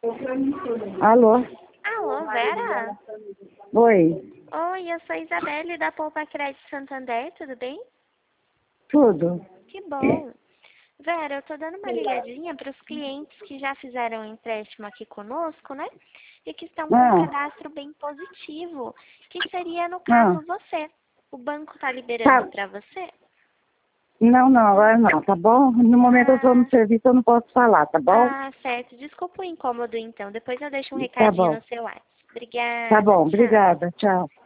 Alô? Alô, Vera? Oi, Oi, eu sou Isabelle da Poupa Crédito Santander, tudo bem? tudo? Que bom. Vera, eu tô dando uma ligadinha para os clientes que já fizeram um empréstimo aqui conosco, né? E que estão com um Ah, cadastro bem positivo, que seria, no ah, caso, você. O banco tá liberando tá. para você? Não, agora não, tá bom? No momento eu estou no Ah, serviço, eu não posso falar, tá bom? certo. Desculpa o incômodo, então. Depois eu deixo um Tá recadinho bom, no seu WhatsApp. tá Obrigada, bom, tchau. obrigada, tchau.